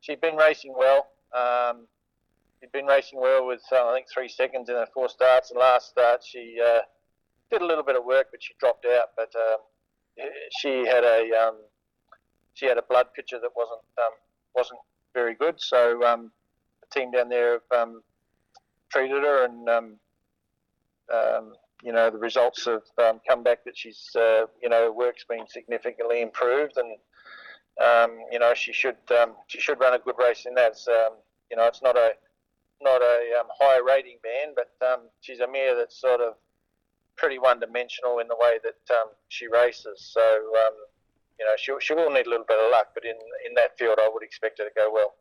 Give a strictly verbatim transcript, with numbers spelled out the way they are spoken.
she'd been racing well. Um, she'd been racing well with uh, I think three seconds in her four starts. And last start she uh, did a little bit of work, but she dropped out. But um, she had a um, she had a blood picture that wasn't um, wasn't very good. So um, the team down there have um, treated her, and um, um, you know the results have um, come back that she's uh, you know work's been significantly improved, and um, you know she should um, she should run a good race in that. Um, you know it's not a not a um, high rating band, but um, she's a mare that's sort of pretty one-dimensional in the way that um, she races. So um, you know she she will need a little bit of luck, but in in that field I would expect her to go well.